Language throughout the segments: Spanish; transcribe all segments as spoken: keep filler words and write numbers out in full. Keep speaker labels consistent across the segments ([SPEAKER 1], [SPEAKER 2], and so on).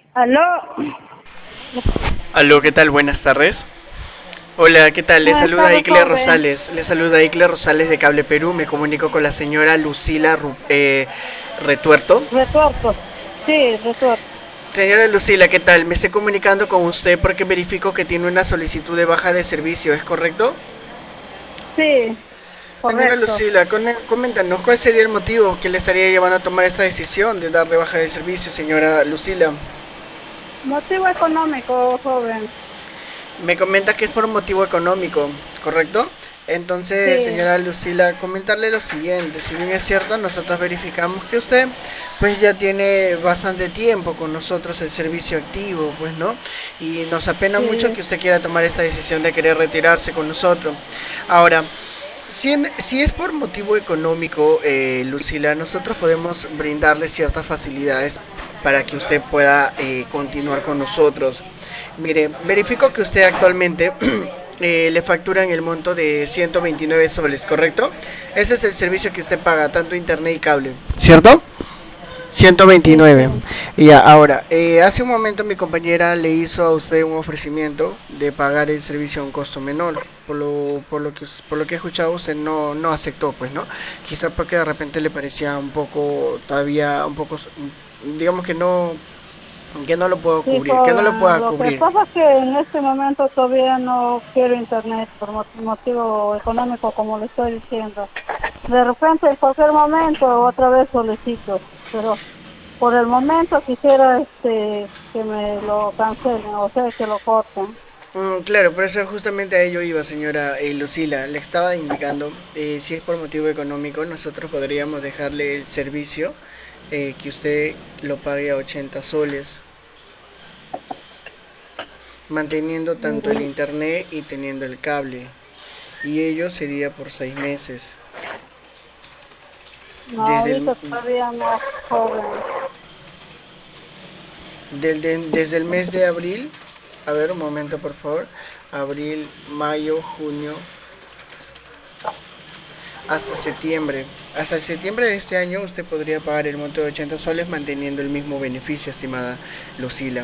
[SPEAKER 1] Aló,
[SPEAKER 2] Aló, ¿qué tal? Buenas tardes. Hola, ¿qué tal? Le
[SPEAKER 1] buenas
[SPEAKER 2] saluda
[SPEAKER 1] tardes,
[SPEAKER 2] Icle
[SPEAKER 1] joven.
[SPEAKER 2] Rosales. Le saluda Icle Rosales de Cable Perú. Me comunico con la señora Lucila Ru- eh, Retuerto.
[SPEAKER 1] Retuerto. Sí, retuerto.
[SPEAKER 2] Señora Lucila, ¿qué tal? Me estoy comunicando con usted porque verifico que tiene una solicitud de baja de servicio, ¿es correcto?
[SPEAKER 1] Sí,
[SPEAKER 2] Señora
[SPEAKER 1] correcto.
[SPEAKER 2] Lucila, con- coméntanos cuál sería el motivo que le estaría llevando a tomar esta decisión de dar de baja de servicio, señora Lucila.
[SPEAKER 1] Motivo económico, joven.
[SPEAKER 2] Me comenta que es por un motivo económico, ¿correcto? Entonces,
[SPEAKER 1] Sí,
[SPEAKER 2] señora Lucila, comentarle lo siguiente, si bien es cierto, nosotros verificamos que usted pues ya tiene bastante tiempo con nosotros el servicio activo, pues, ¿no? Y nos apena mucho
[SPEAKER 1] sí.
[SPEAKER 2] que usted quiera tomar esta decisión de querer retirarse con nosotros. Ahora, si, en- si es por motivo económico, eh, Lucila, nosotros podemos brindarle ciertas facilidades para que usted pueda eh, continuar con nosotros. Mire, verifico que usted actualmente eh, le facturan el monto de ciento veintinueve soles, ¿correcto? Ese es el servicio que usted paga, tanto internet y cable. ¿Cierto? ciento
[SPEAKER 1] Sí,
[SPEAKER 2] veintinueve.
[SPEAKER 1] sí.
[SPEAKER 2] Y ya, ahora, eh, hace un momento mi compañera le hizo a usted un ofrecimiento de pagar el servicio a un costo menor. Por lo, por lo que por lo que he escuchado, usted no, no aceptó, pues, ¿no? Quizá porque de repente le parecía un poco, todavía un poco, digamos que no, que no lo puedo
[SPEAKER 1] Sí,
[SPEAKER 2] cubrir, que no lo
[SPEAKER 1] joven.
[SPEAKER 2] pueda
[SPEAKER 1] Lo que
[SPEAKER 2] cubrir.
[SPEAKER 1] pasa es que en este momento todavía no quiero internet por mo- motivo económico, como le estoy diciendo. De repente, en cualquier momento, otra vez solicito. Pero por el momento quisiera este que me lo cancelen, o sea, que lo corten.
[SPEAKER 2] Mm, claro, por eso justamente a ello iba, señora eh, Lucila. Le estaba indicando, eh, si es por motivo económico, nosotros podríamos dejarle el servicio, eh, que usted lo pague a ochenta soles, manteniendo tanto el
[SPEAKER 1] Mm,
[SPEAKER 2] internet y teniendo el cable. Y ello sería por seis meses.
[SPEAKER 1] No,
[SPEAKER 2] Desde el,
[SPEAKER 1] ahorita todavía no, joven.
[SPEAKER 2] del- de- desde el mes de abril, a ver un momento por favor, abril, mayo, junio, hasta septiembre. Hasta septiembre de este año usted podría pagar el monto de ochenta soles manteniendo el mismo beneficio, estimada Lucila.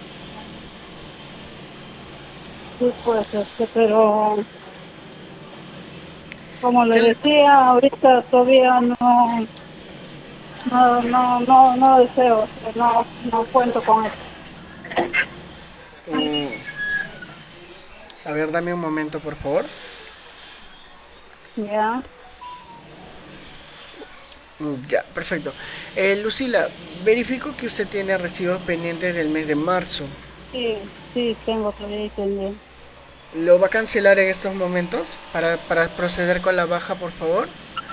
[SPEAKER 1] Sí, pues, este, pero como le
[SPEAKER 2] ¿Qué
[SPEAKER 1] decía, ahorita todavía no, no, no, no, no deseo, o sea, no, no cuento con eso.
[SPEAKER 2] mm, a ver, dame un momento, por favor.
[SPEAKER 1] Ya,
[SPEAKER 2] Mm, ya, perfecto. Eh, Lucila, verifico que usted tiene recibos pendientes del mes de marzo.
[SPEAKER 1] sí, sí, tengo todavía entendido.
[SPEAKER 2] ¿Lo va a cancelar en estos momentos para, para proceder con la baja, por favor?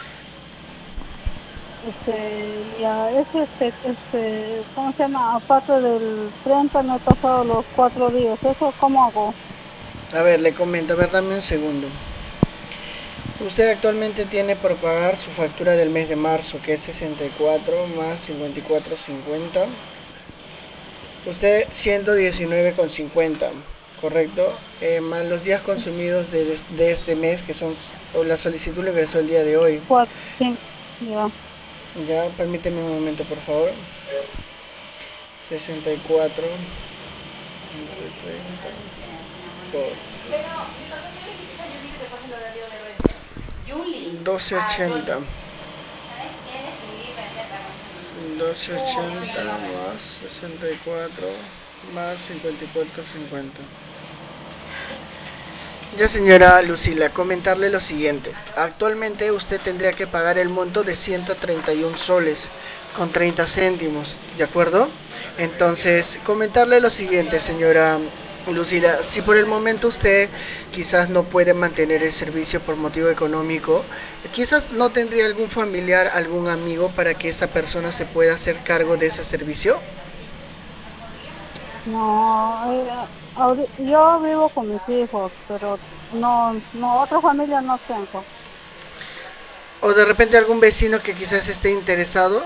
[SPEAKER 1] Este, ya, es este, este, ¿cómo se llama? Aparte del treinta me he pasado los cuatro días, ¿eso cómo hago?
[SPEAKER 2] A ver, le comento, a ver, dame un segundo. Usted actualmente tiene por pagar su factura del mes de marzo, que es sesenta y cuatro más cincuenta y cuatro cincuenta. Usted ciento diecinueve con cincuenta, ¿correcto? Eh, más los días consumidos de, de este mes, que son, o la solicitud le ingresó el día de hoy.
[SPEAKER 1] Cuatro, cinco, ya,
[SPEAKER 2] Ya, permíteme un momento, por favor. sesenta y cuatro entre treinta por doce ochenta. doce ochenta más sesenta y cuatro más cincuenta y cuatro cincuenta. Ya, señora Lucila, comentarle lo siguiente. Actualmente usted tendría que pagar el monto de ciento treinta y uno soles con treinta céntimos, ¿de acuerdo? Entonces, comentarle lo siguiente, señora Lucila. Si por el momento usted quizás no puede mantener el servicio por motivo económico, quizás no tendría algún familiar, algún amigo para que esa persona se pueda hacer cargo de ese servicio.
[SPEAKER 1] no, eh, ahori- yo vivo con mis hijos, pero no, no, otra familia no tengo.
[SPEAKER 2] O de repente algún vecino que quizás esté interesado.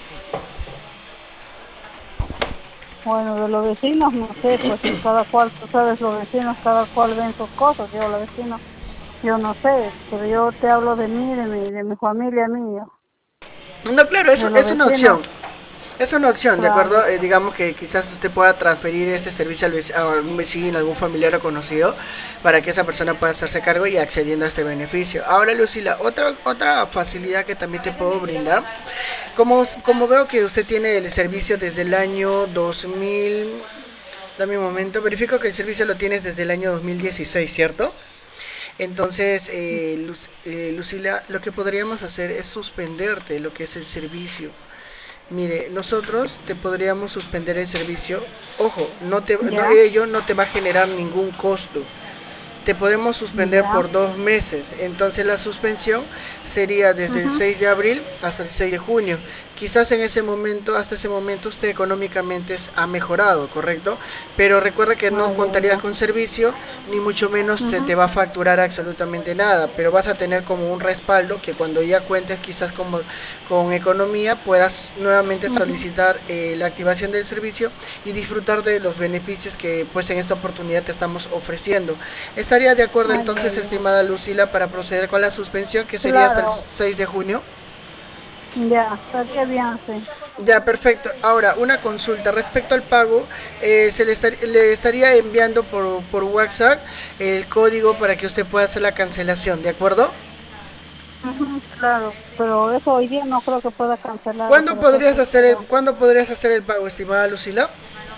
[SPEAKER 1] Bueno, de los vecinos no sé, pues cada cual, tú sabes, los vecinos, cada cual ven sus cosas. Yo, los vecinos, yo no sé, pero yo te hablo de mí, de mi, de mi familia mía.
[SPEAKER 2] No, claro, eso
[SPEAKER 1] De los
[SPEAKER 2] es una opción.
[SPEAKER 1] vecinos,
[SPEAKER 2] Es una opción, ¿de
[SPEAKER 1] Claro.
[SPEAKER 2] acuerdo? Eh, digamos que quizás usted pueda transferir este servicio al vec- a algún vecino, algún familiar o conocido, para que esa persona pueda hacerse cargo y accediendo a este beneficio. Ahora, Lucila, otra, otra facilidad que también te puedo brindar, como, como veo que usted tiene el servicio desde el año dos mil, dame un momento, verifico que el servicio lo tienes desde el año dos mil dieciséis, ¿cierto? Entonces, eh, Luc- eh, Lucila, lo que podríamos hacer es suspenderte lo que es el servicio. Mire, nosotros te podríamos suspender el servicio. Ojo, no te, no,
[SPEAKER 1] Ya,
[SPEAKER 2] ello no te va a generar ningún costo. Te podemos suspender
[SPEAKER 1] ya.
[SPEAKER 2] por dos meses. Entonces la suspensión sería desde el
[SPEAKER 1] Ujú,
[SPEAKER 2] seis de abril hasta el seis de junio. Quizás en ese momento, hasta ese momento, usted económicamente ha mejorado, ¿correcto? Pero recuerda que
[SPEAKER 1] ah,
[SPEAKER 2] no
[SPEAKER 1] ya,
[SPEAKER 2] contarías
[SPEAKER 1] ya.
[SPEAKER 2] con servicio, ni mucho menos se
[SPEAKER 1] Ujú,
[SPEAKER 2] te va a facturar absolutamente nada, pero vas a tener como un respaldo que cuando ya cuentes quizás como, con economía puedas nuevamente
[SPEAKER 1] ujú.
[SPEAKER 2] solicitar eh, la activación del servicio y disfrutar de los beneficios que pues en esta oportunidad te estamos ofreciendo. ¿Estaría de acuerdo
[SPEAKER 1] Ah, ya,
[SPEAKER 2] entonces,
[SPEAKER 1] ya.
[SPEAKER 2] estimada Lucila, para proceder con la suspensión que sería hasta el
[SPEAKER 1] Claro,
[SPEAKER 2] seis de junio?
[SPEAKER 1] ya, estaría bien, sí.
[SPEAKER 2] Ya, perfecto. Ahora, una consulta respecto al pago. Eh, se le, estar- le estaría enviando por, por WhatsApp el código para que usted pueda hacer la cancelación, ¿de acuerdo?
[SPEAKER 1] Ujú, claro, pero eso hoy día no creo que pueda cancelar
[SPEAKER 2] ¿Cuándo
[SPEAKER 1] para hacer
[SPEAKER 2] podrías
[SPEAKER 1] el
[SPEAKER 2] hacer el,
[SPEAKER 1] pago.
[SPEAKER 2] ¿cuándo podrías hacer el pago, estimada Lucila?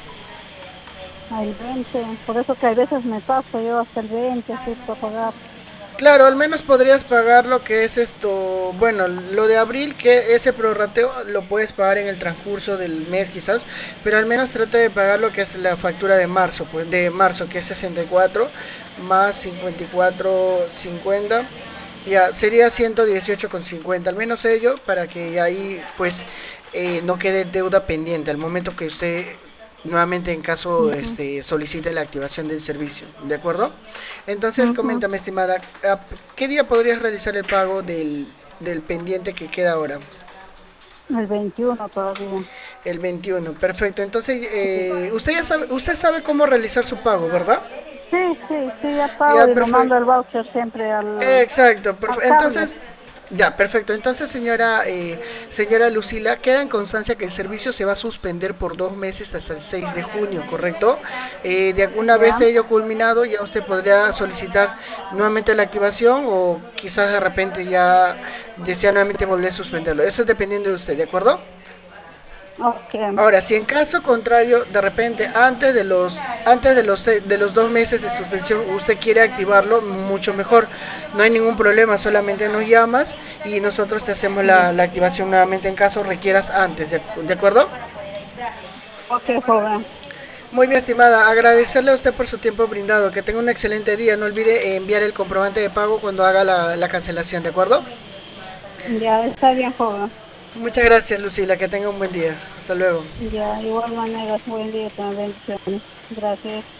[SPEAKER 1] El veinte, por eso que a veces me paso yo hasta el veinte, así para pagar.
[SPEAKER 2] Claro, al menos podrías pagar lo que es esto, bueno, lo de abril, que ese prorrateo lo puedes pagar en el transcurso del mes quizás, pero al menos trata de pagar lo que es la factura de marzo, pues de marzo, que es sesenta y cuatro más cincuenta y cuatro cincuenta, ya sería ciento dieciocho con cincuenta, al menos ello, para que ahí pues eh, no quede deuda pendiente al momento que usted nuevamente en caso
[SPEAKER 1] Ujú,
[SPEAKER 2] este, solicite la activación del servicio, ¿de acuerdo? Entonces,
[SPEAKER 1] ujú.
[SPEAKER 2] coméntame, estimada, ¿a ¿qué día podrías realizar el pago del, del pendiente que queda ahora?
[SPEAKER 1] El veintiuno todavía.
[SPEAKER 2] El veintiuno, perfecto. Entonces,
[SPEAKER 1] Sí,
[SPEAKER 2] eh, usted ya sabe, usted sabe cómo realizar su pago, ¿verdad?
[SPEAKER 1] sí, sí, sí, ya pago
[SPEAKER 2] Ya,
[SPEAKER 1] y lo mando
[SPEAKER 2] perfecto.
[SPEAKER 1] el voucher siempre al,
[SPEAKER 2] Exacto,
[SPEAKER 1] al
[SPEAKER 2] perfe-
[SPEAKER 1] carnet.
[SPEAKER 2] entonces, ya, perfecto. Entonces, señora, eh, señora Lucila, queda en constancia que el servicio se va a suspender por dos meses hasta el seis de junio, ¿correcto? Eh, de alguna vez
[SPEAKER 1] Ya,
[SPEAKER 2] ello culminado, ya usted podría solicitar nuevamente la activación o quizás de repente ya desea nuevamente volver a suspenderlo. Eso es dependiendo de usted, ¿de acuerdo?
[SPEAKER 1] ok,
[SPEAKER 2] Ahora, si en caso contrario, de repente antes de los antes de los se- de los dos meses de suspensión usted quiere activarlo, mucho mejor. No hay ningún problema, solamente nos llamas y nosotros te hacemos
[SPEAKER 1] ya.
[SPEAKER 2] la, la activación nuevamente en caso requieras antes, ¿de, de acuerdo?
[SPEAKER 1] Ok, joven.
[SPEAKER 2] Muy bien, estimada, agradecerle a usted por su tiempo brindado, que tenga un excelente día, no olvide enviar el comprobante de pago cuando haga la, la cancelación, ¿de acuerdo?
[SPEAKER 1] Ya, está bien, joven.
[SPEAKER 2] Muchas gracias, Lucila, que tenga un buen día. Hasta luego.
[SPEAKER 1] Ya, igual manera, buen día, también bendiciones. Gracias.